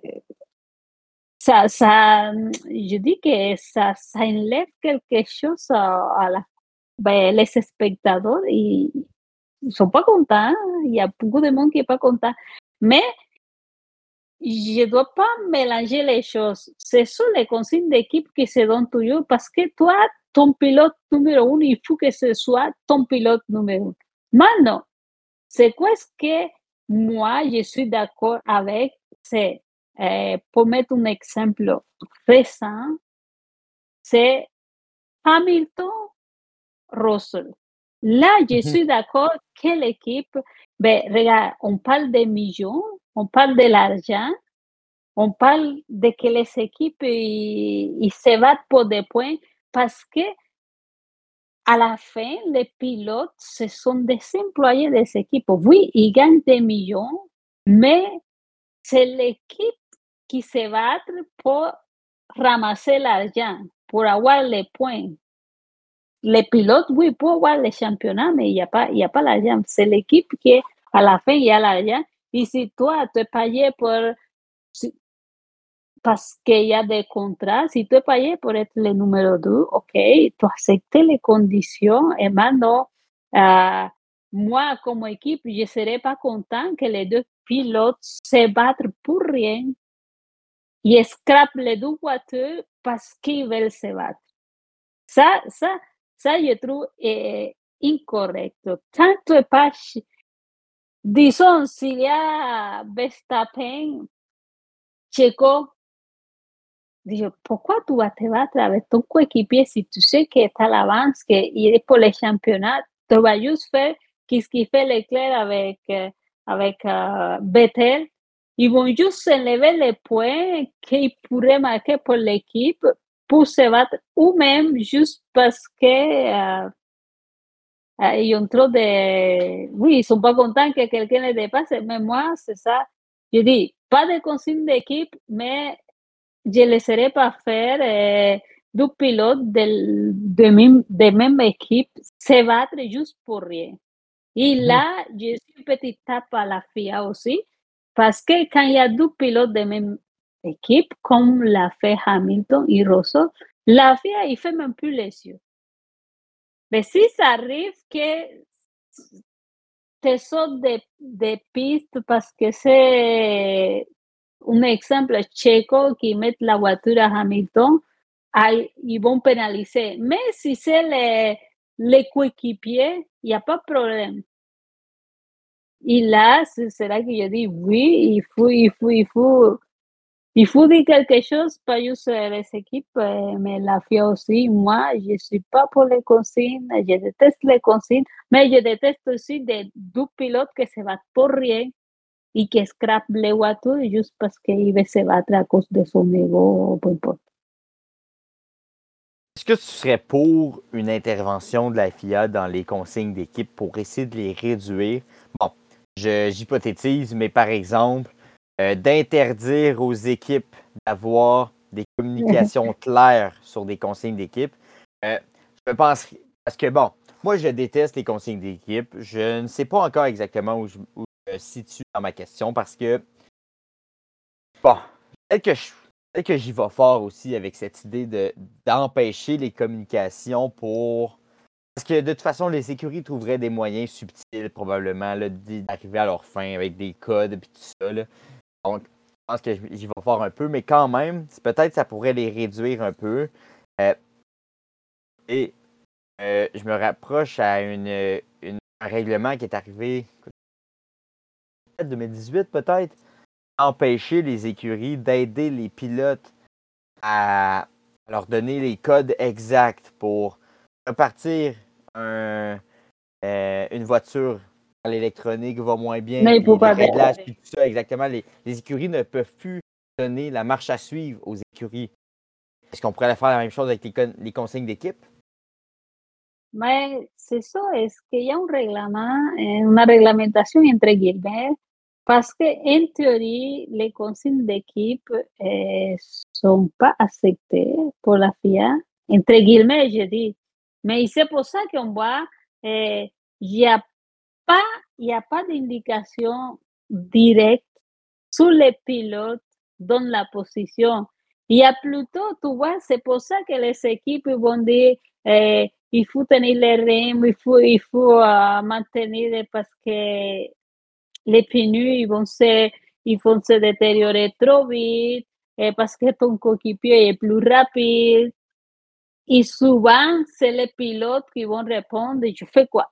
B: ça, ça, je dis que ça, ça enlève quelque chose à, à la, ben, les spectateurs, ils, ils sont pas contents. Il y a beaucoup de monde qui est pas content. Mais je dois pas mélanger les choses. Ce sont les consignes d'équipe qui se donnent toujours parce que toi, ton pilote numéro un, il faut que ce soit ton pilote numéro un. Maintenant, c'est quoi ce que moi, je suis d'accord avec? C'est, euh, pour mettre un exemple récent, c'est Hamilton Russell. Là, je
A: Mhm.
B: suis d'accord que l'équipe, ben, regarde, on parle des millions, on parle de l'argent, on parle de que les équipes ils, ils se battent pour des points parce que à la fin, les pilotes, ce sont des employés des équipes. Oui, ils gagnent des millions, mais c'est l'équipe qui se bat pour ramasser l'argent, pour avoir les points. Les pilotes, oui, pour avoir les championnats, mais il n'y a pas, il y a pas l'argent. C'est l'équipe qui, à la fin, il y a l'argent. Et si toi, tu es payé pour, si- parce qu'il y a des contrats, si tu es payé pour être le numéro deux, OK, tu acceptes les conditions et maintenant, euh, moi, comme équipe, je ne serais pas content que les deux pilotes se battent pour rien et scrapent les deux voitures parce qu'ils veulent se battre. Ça, ça, ça, je trouve eh, incorrect. Tanto è pas, disons, s'il y a Verstappen, Checo, digo, pourquoi tu vas te battre avec ton coéquipier si tu sais que tu as l'avance, qu'il est pour les championnats, tu vas juste faire ce qu'il fait Leclerc avec, euh, avec uh, Vettel. Ils vont juste enlever les points qu'ils pourraient marquer pour l'équipe pour se battre, ou même juste parce que uh, uh, ils ont trop de... Oui, ils sont pas contents que quelqu'un les dépasse, mais moi, c'est ça. Je dis, pas de consigne d'équipe, mais je ne laisserai pas faire euh, deux pilotes de, de, même, de même équipe se battre juste pour rien. Et
A: Mhm.
B: là, je suis une petite tape à la F I A aussi, parce que quand il y a deux pilotes de même équipe, comme l'a fait Hamilton et Russell, la F I A, il fait même plus les yeux. Mais si ça arrive que te sautes des, des pistes parce que c'est un exemple, Checo qui met la voiture à Hamilton, ah, ils vont pénaliser. Mais si c'est les, les coéquipiers, il n'y a pas de problème. Et là, c'est là que je dis oui, il faut, il faut, il faut, il faut dire quelque chose, pas juste les équipes, euh, mais la F I A aussi. Moi, je ne suis pas pour les consignes, je déteste les consignes, mais je déteste aussi des deux pilotes qui se battent pour rien et qui scrapent les voitures juste parce qu'ils veulent se battre à cause de son ego, peu importe.
A: Est-ce que tu serais pour une intervention de la F I A dans les consignes d'équipe pour essayer de les réduire? Bon, je, j'hypothétise, mais par exemple, euh, d'interdire aux équipes d'avoir des communications claires sur des consignes d'équipe. Euh, je pense, parce que bon, moi je déteste les consignes d'équipe. Je ne sais pas encore exactement où je, où je me situe dans ma question parce que, bon, peut-être que je Peut-être que j'y vais fort aussi avec cette idée de, d'empêcher les communications pour. Parce que de toute façon, les écuries trouveraient des moyens subtils, probablement, là, d'arriver à leur fin avec des codes et tout ça. Là. Donc, je pense que j'y vais fort un peu, mais quand même, peut-être que ça pourrait les réduire un peu. Euh, et euh, je me rapproche à une, une- un règlement qui est arrivé en deux mille dix-huit, peut-être, empêcher les écuries d'aider les pilotes à leur donner les codes exacts pour repartir un, euh, une voiture quand l'électronique va moins bien,
B: Mais il ne
A: puis
B: faut
A: les
B: pas
A: réglages,
B: faire.
A: puis tout ça, exactement. Les, les écuries ne peuvent plus donner la marche à suivre aux écuries. Est-ce qu'on pourrait faire la même chose avec les, con- les consignes d'équipe?
B: Mais c'est ça, est-ce qu'il y a un règlement, eh, una reglamentación entre guillemets, parce qu'en théorie, les consignes d'équipe ne sont pas acceptées pour la F I A, entre guillemets, je dis. Mais c'est pour ça qu'on voit, il n'y a pas, y a pas d'indication directe sur les pilotes dans la position. Il y a plutôt, tu vois, c'est pour ça que les équipes vont dire eh, il faut tenir les rênes, il faut, il faut uh, maintenir parce que les pneus ils vont, se, ils vont se détériorer trop vite, eh, parce que ton coéquipier est plus rapide. Et souvent, c'est les pilotes qui vont répondre, je fais quoi?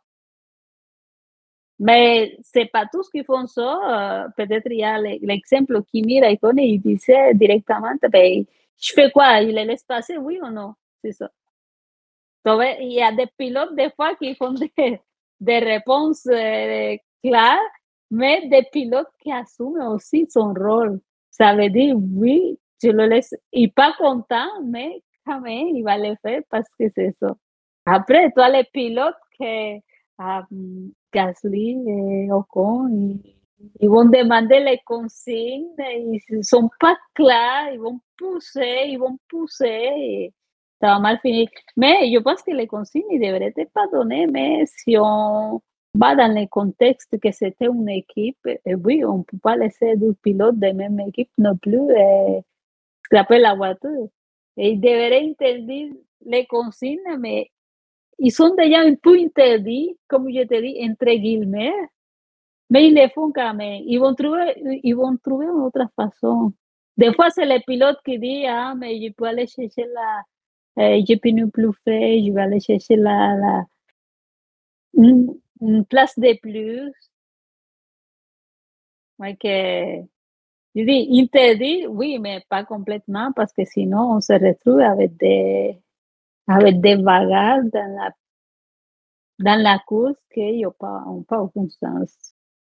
B: Mais c'est pas tous qui font ça. Euh, peut-être il y a l'exemple Kimi Raikkonen, il disait directement, ben, je fais quoi? Il les laisse passer, oui ou non? C'est ça. Donc, il y a des pilotes des fois qui font des, des réponses euh, claires, mais des pilotes qui assument aussi son rôle. Ça veut dire, oui, je le laisse, il n'est pas content, mais quand même, il va le faire parce que c'est ça. Après, toi, les pilotes que um, Gasly et Ocon, ils, ils vont demander les consignes, ils ne sont pas clairs, ils vont pousser, ils vont pousser, et ça va mal finir. Mais je pense que les consignes ne devraient être pas données, mais si on va dans le contexte que c'était une équipe, et oui, on ne peut pas laisser deux pilotes de même équipe non plus euh, scraper la voiture. Et ils devraient interdire les consignes, mais ils sont déjà un peu interdits, comme je te dis, entre guillemets, mais ils le font quand même. Ils vont trouver, ils vont trouver une autre façon. Des fois, c'est les pilotes qui disent, ah, mais je peux aller chercher la, euh, je peux plus faire, je vais aller chercher la, la, une, une place de plus. Ouais, que, je dis, interdit, oui, mais pas complètement, parce que sinon, on se retrouve avec des, avec des bagarres dans la, dans la course qui n'ont pas, ont pas aucun sens.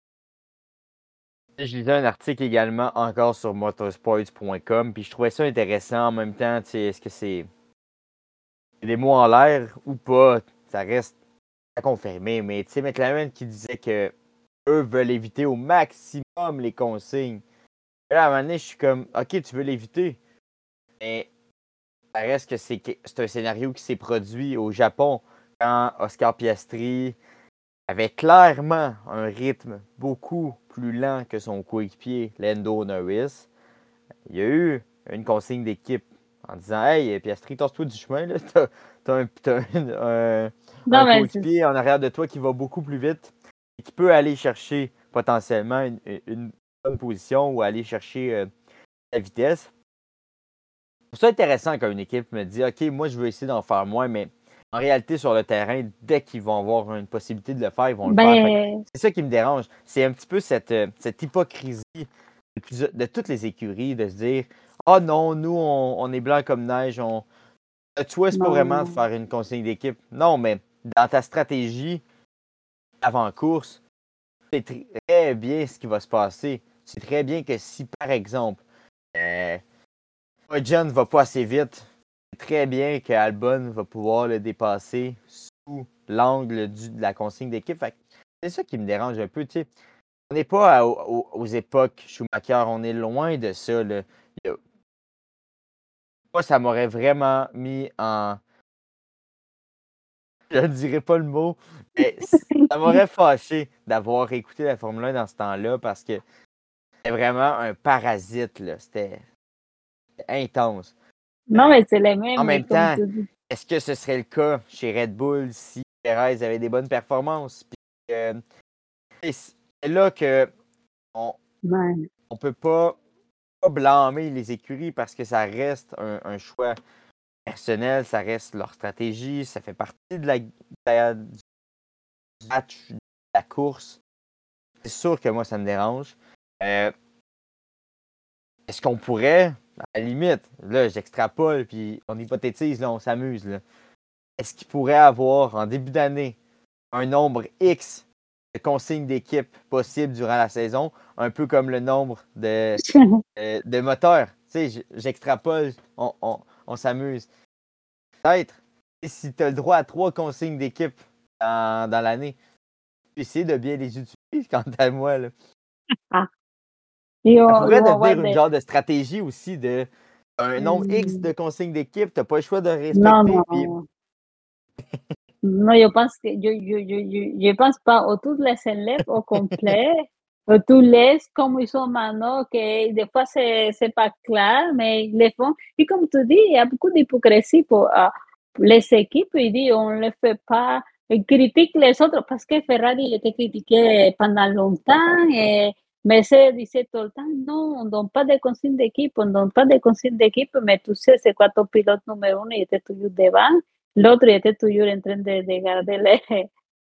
A: Je lisais un article également encore sur motorsports point com, puis je trouvais ça intéressant en même temps. Tu sais, est-ce que c'est des mots en l'air ou pas? Ça reste à confirmer. Mais tu sais, McLaren qui disait que eux veulent éviter au maximum les consignes. Et là, à un moment donné, je suis comme, OK, tu veux l'éviter. Mais ça reste que c'est, c'est un scénario qui s'est produit au Japon quand Oscar Piastri avait clairement un rythme beaucoup plus lent que son coéquipier Lando Norris. Il y a eu une consigne d'équipe en disant Hey, Piastri, torse-toi du chemin, là. T'as, t'as un, t'as un, un,
B: Non,
A: un
B: mais c'est
A: coéquipier en arrière de toi qui va beaucoup plus vite et qui peut aller chercher potentiellement une, une bonne position ou aller chercher euh, la vitesse. C'est ça intéressant quand une équipe me dit OK, moi je veux essayer d'en faire moins, mais en réalité, sur le terrain, dès qu'ils vont avoir une possibilité de le faire, ils vont le faire. Fait que
B: Ben,
A: c'est ça qui me dérange. C'est un petit peu cette, euh, cette hypocrisie de, plus- de toutes les écuries de se dire Ah non, nous, on, on est blanc comme neige. On... Le choix, c'est pas vraiment de
B: non.
A: faire une consigne d'équipe. Non, mais dans ta stratégie avant-course, c'est très bien ce qui va se passer. C'est très bien que si, par exemple, euh, John ne va pas assez vite, c'est très bien que Albon va pouvoir le dépasser sous l'angle du- de la consigne d'équipe. Fait que c'est ça qui me dérange un peu. Tu sais. On n'est pas à- aux, aux époques Schumacher, on est loin de ça. Là. Il y a- Moi, ça m'aurait vraiment mis en. Je ne dirais pas le mot, mais ça m'aurait fâché d'avoir écouté la Formule un dans ce temps-là parce que c'était vraiment un parasite. Là. C'était c'était intense.
B: Non,
A: Euh,
B: mais c'est les
A: en
B: mêmes,
A: même
B: comme
A: temps,
B: tu dis.
A: est-ce que ce serait le cas chez Red Bull si Perez avait des bonnes performances? Puis, euh, c'est là que on
B: Ouais.
A: ne peut pas, pas blâmer les écuries parce que ça reste un, un choix personnel, ça reste leur stratégie, ça fait partie de la, de la- du match, de la course. C'est sûr que moi, ça me dérange. Euh, est-ce qu'on pourrait, à la limite, là, j'extrapole, puis on hypothétise, là, on s'amuse, là. Est-ce qu'il pourrait avoir, en début d'année, un nombre X de consignes d'équipe possibles durant la saison, un peu comme le nombre de, euh, de moteurs. Tu sais, j'extrapole, on, on, on s'amuse. Peut-être, si tu as le droit à trois consignes d'équipe dans, dans l'année, tu peux essayer de bien les utiliser, quant à moi. Là.
B: Ah, ils
A: Ça
B: vont, ils
A: pourrait
B: vont avoir
A: devenir une
B: des...
A: genre de stratégie aussi de un nombre X
B: Hmm,
A: de consignes d'équipe, tu n'as pas le choix de
B: non,
A: respecter. Puis,
B: non. Non, je pense que je, je, je, je, je pense pas, ou tu les enlèves au complet, ou tu laisses comme ils sont maintenant, que des fois c'est, c'est pas clair, mais ils le font. Et comme tu dis, il y a beaucoup d'hypocrisie pour, euh, pour les équipes, ils disent on ne le fait pas, ils critiquent les autres parce que Ferrari il était critiqué pendant longtemps, et Mercedes disait tout le temps, non, on ne donne pas de consignes d'équipe, on ne donne pas de consignes d'équipe, mais tu sais, c'est quoi ton pilote numéro un, il était toujours devant. L'autre était toujours en train de, de garder les,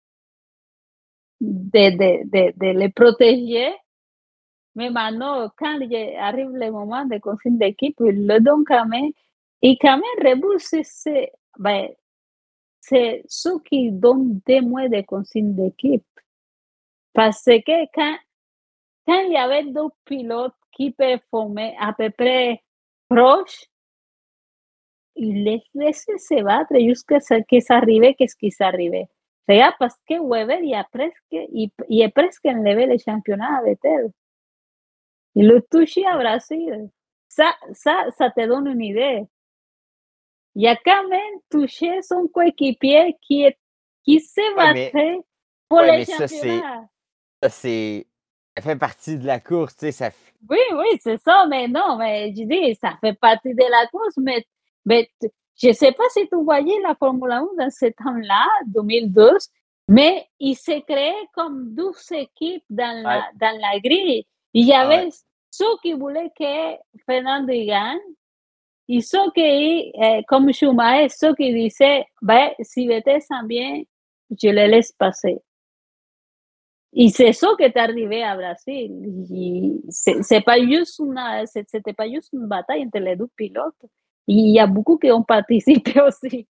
B: de, de, de, de les protéger. Mais maintenant, quand il arrive le moment de consigne d'équipe, ils le donnent quand même. Et quand même, Red Bull, c'est, c'est, ben, c'est ceux qui donnent des mois de consigne d'équipe. Parce que quand, quand il y avait deux pilotes qui performaient à peu près proches, ils les laissaient se battre jusqu'à ce que ça arrive, qu'est-ce qui s'arrivait. Regarde, parce que Weber, il, a presque, il, il est presque enlevé le championnat à Vettel. Il le touché à Brasil. Ça, ça, ça te donne une idée. Il a quand même touché son coéquipier qui, est, qui se
A: ouais, mais,
B: battait pour
A: ouais,
B: le
A: mais ça, c'est.
B: championnat.
A: Ça, c'est. Ça fait partie de la course, tu sais. Ça...
B: Oui, oui, c'est ça, mais non, mais je dis, ça fait partie de la course, mais, mais je ne sais pas si tu voyais la Formule un dans ce temps-là, deux mille douze, mais il s'est créé comme douze équipes dans
A: Ouais,
B: la, dans la grille. Il y
A: ouais.
B: avait ceux qui voulaient que Fernando gagne, et ceux qui, euh, comme Schumacher, ceux qui disaient, ben, si Vettel s'en vient, je le laisse passer. Et c'est ça qui est arrivé à Brasil. C'est, c'est pas juste une, c'était pas juste une bataille entre les deux pilotes. Il y a beaucoup qui ont participé aussi.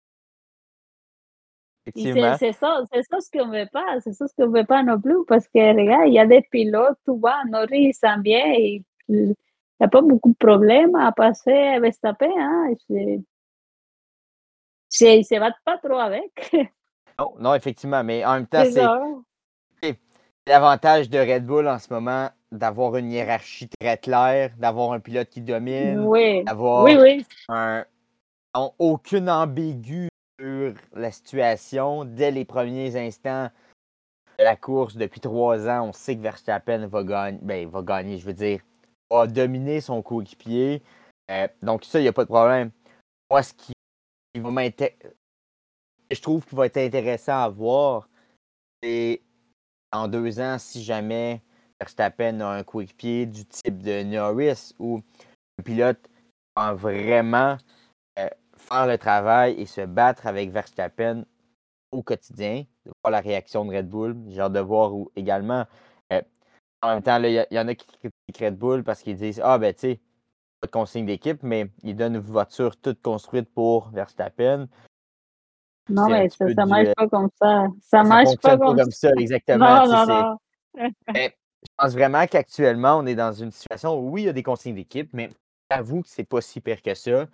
B: Et c'est,
A: Effectivement.
B: c'est ça, c'est ça ce qu'on veut pas, c'est ça ce qu'on veut pas non plus, parce que regarde, il y a des pilotes, tu vois, Norris s'en vient et il n'y a pas beaucoup de problèmes à passer à Verstappen, hein. C'est, c'est, ils se battent pas trop avec.
A: Non, non, effectivement, mais en même temps,
B: C'est
A: c'est
B: ça.
A: c'est l'avantage de Red Bull en ce moment d'avoir une hiérarchie très claire, d'avoir un pilote qui domine,
B: Oui, oui,
A: d'avoir
B: oui.
A: un, ont aucune ambiguïté sur la situation. Dès les premiers instants de la course, depuis trois ans, on sait que Verstappen va gagner, ben, va gagner, je veux dire, va dominer son coéquipier. Euh, donc ça, il n'y a pas de problème. Moi, ce qui va m'intéresser, je trouve qu'il va être intéressant à voir, c'est en deux ans, si jamais Verstappen a un coéquipier du type de Norris ou un pilote qui va vraiment euh, faire le travail et se battre avec Verstappen au quotidien, de voir la réaction de Red Bull. J'ai hâte de voir où également. euh, en même temps, il y, y, en a qui critiquent Red Bull parce qu'ils disent Ah, ben, tu sais, pas de consigne d'équipe, mais ils donnent une voiture toute construite pour Verstappen.
B: Non,
A: C'est un
B: mais
A: petit
B: ça,
A: peu
B: ça
A: du.
B: marche
A: Euh,
B: pas comme ça. Ça
A: ça
B: marche pas
A: fonctionne pas
B: comme
A: comme
B: ça.
A: ça, exactement.
B: Non,
A: Tu sais,
B: non,
A: c'est.
B: non.
A: Mais je pense vraiment qu'actuellement, on est dans une situation où oui, il y a des consignes d'équipe, mais j'avoue que c'est pas si pire que ça.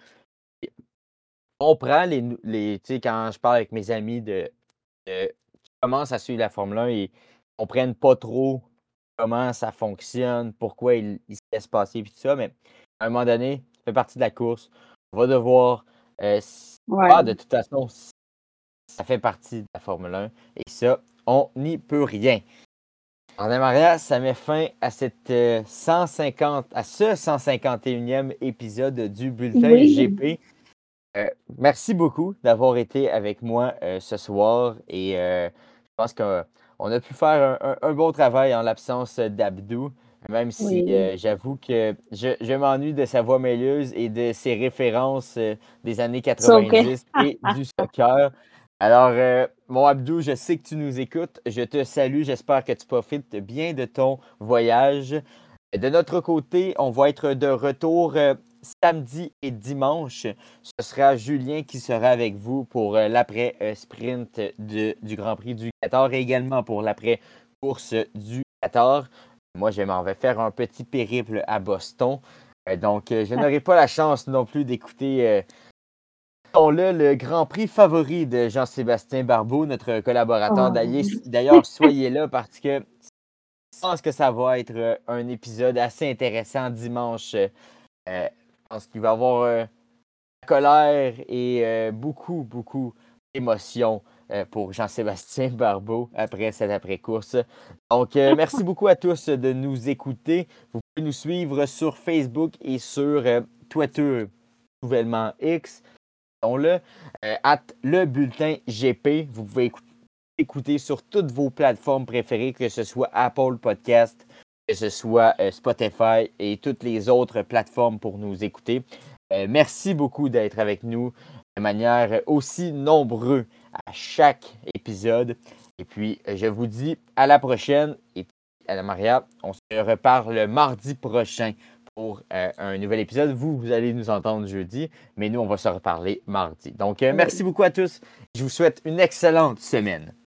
A: On prend les. les tu sais, quand je parle avec mes amis de, de- qui commencent à suivre la Formule un et on prenne pas trop comment ça fonctionne, pourquoi il, il se laisse passer et tout ça, mais à un moment donné, ça fait partie de la course. On va devoir. euh, s- ah, de
B: Ouais.
A: toute façon, ça fait partie de la Formule un et ça, on n'y peut rien. André Maria, ça met fin à cette euh, cent cinquante, à ce cent cinquante et unième épisode du Bulletin
B: Oui,
A: G P. Euh, merci beaucoup d'avoir été avec moi euh, ce soir et euh, je pense qu'on a pu faire un, un- un bon travail en l'absence d'Abdou, même si
B: oui.
A: euh, j'avoue que je, je m'ennuie de sa voix mêleuse et de ses références euh, des années
B: So que,
A: quatre-vingt-dix et du soccer. Alors, euh, mon Abdou, je sais que tu nous écoutes. Je te salue. J'espère que tu profites bien de ton voyage. De notre côté, on va être de retour euh, samedi et dimanche. Ce sera Julien qui sera avec vous pour euh, l'après-sprint de- du Grand Prix du Qatar et également pour l'après-course du Qatar. Moi, je m'en vais faire un petit périple à Boston. Euh, donc, euh, je n'aurai pas la chance non plus d'écouter euh, le, le Grand Prix favori de Jean-Sébastien Barbeau, notre collaborateur.
B: oh,
A: D'ailleurs, d'ailleurs, soyez là parce que je pense que ça va être euh, un épisode assez intéressant dimanche. Euh, je pense qu'il va y avoir euh, colère et euh, beaucoup, beaucoup d'émotions euh, pour Jean-Sébastien Barbeau après cette après-course. Donc, euh, merci beaucoup à tous de nous écouter. Vous pouvez nous suivre sur Facebook et sur euh, Twitter, nouvellement X. Le euh, at le bulletin G P. Vous pouvez écouter, écouter sur toutes vos plateformes préférées, que ce soit Apple Podcast, que ce soit euh, Spotify et toutes les autres plateformes pour nous écouter. Euh, merci beaucoup d'être avec nous de manière aussi nombreuse à chaque épisode. Et puis, euh, je vous dis à la prochaine. Et puis, Anna Maria, on se reparle mardi prochain pour euh, un nouvel épisode. Vous, vous allez nous entendre jeudi, mais nous, on va se reparler mardi. Donc, euh, merci
B: oui.
A: beaucoup à tous. Je vous souhaite une excellente semaine.